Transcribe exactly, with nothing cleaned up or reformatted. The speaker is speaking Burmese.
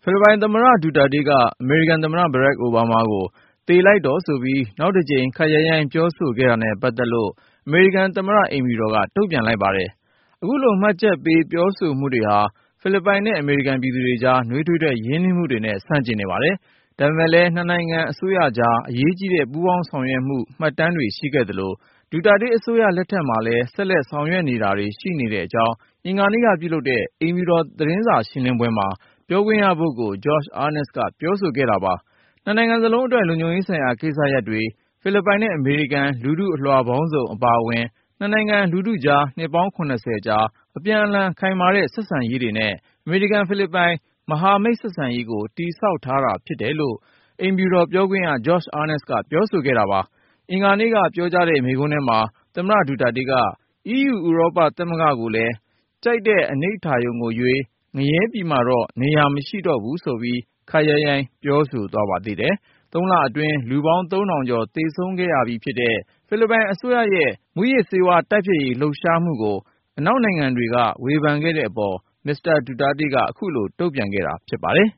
ဖိလစ်ပိုင်သမ္မတဒူတာတေးကအမေရိကန်သမ္မတဘရက်အိုဘားမားကိုသေလိုက်တော့ဆိုပြီးနောက်တစ်ကြိမ်ခပ်ရိုင်းရိုင်းပြောဆိုခဲ့တာနဲ့ပတ်သက်လို့အမေရိကန်သမ္မတအိမ်ဖြူတော်ကတုံ့ပြန်လိုက်ပါတယ်။အခုလိုမှတ်ချက်ပေးပြောဆိုမှုတွေဟာဖိလစ်ပိုင်နဲ့အမေရိကန်ပြည်သူတွေကြားနှွေးထွေးတဲ့ရင်းနှီးမှုတွေနဲ့ဆန့်ကျင်နေပါတယ်။ဒါပေမဲ့လည်းနှစ်နိုင်ငံအစိုးရကြားအရေးကြီးတဲ့ပူးပေါင်းဆောင်ရွက်မှုမှတ်တမ်းတွေရှိခဲ့သလိုဒူတာတေးအစိုးရလက်ထက်မှာလည်းဆက်လက်ဆောင်ရွက်နေတာတွေရှိနေတဲ့အကြောင်းအင်္ဂါနေ့ကပြုလုပ်တဲ့အိမ်ဖြူတော်သတင်းစာရှင်းလင်းပွဲမှာပြောခွင့်ရပုဂ္ဂိုလ် Josh Earnest ကပြောဆိုခဲ့တာပါ။နှစ်နိုင်ငံစလုံးအတွက်လုံခြုံရေးဆိုင်ရာကိစ္စရပ်တွေဖိလစ်ပိုင်နဲ့အမေရိကန်လူထုအလွှာပေါင်းစုံအပါအဝင်နှစ်နိုင်ငံလူထုကြားနှစ်ပေါင်း၇၀ကြာအပြန်အလှန်ခိုင်မာတဲ့ဆက်ဆံရေးတွေနဲ့အမေရိကန်ဖိလစ်ပိုင်မဟာမိတ်ဆက်ဆံရေးကိုတည်ဆောက်ထားတာဖြစ်တယ်လို့အိမ်ဖြူတော်ပြောခွင့်ရ Josh Earnest ကပြောဆိုခဲ့တာပါ။အင်္ဂါနေ့ကပြောကြားတဲ့မိန့်ခွန်းထဲမှာသမ္မတဒူတာတေးက အီးယူ ဥရောပသမဂ္ဂကိုလည်းကြိုက်တဲ့အနိဋ္ဌာရုံကိုရွေးငရဲပြည်မှာတော့နေရာမရှိတော့ဘူးဆိုပြီးခပ်ရိုင်းရိုင်းပြောဆိုသွားပါသေးတယ်။သုံးလအတွင်းလူပေါင်းသုံးထောင်ကျော်သေဆုံးခဲ့ရပြီဖြစ်တဲ့ဖိလစ်ပိုင်အစိုးရရဲ့မူးယစ်ဆေးဝါးတိုက်ဖျက်ရေးလှုပ်ရှားမှုကိုအနောက်နိုင်ငံတွေကဝေဖန်ခဲ့တဲ့အပေါ်မစ္စတာဒူတာတေးကအခုလိုတုံ့ပြန်ခဲ့တာဖြစ်ပါတယ်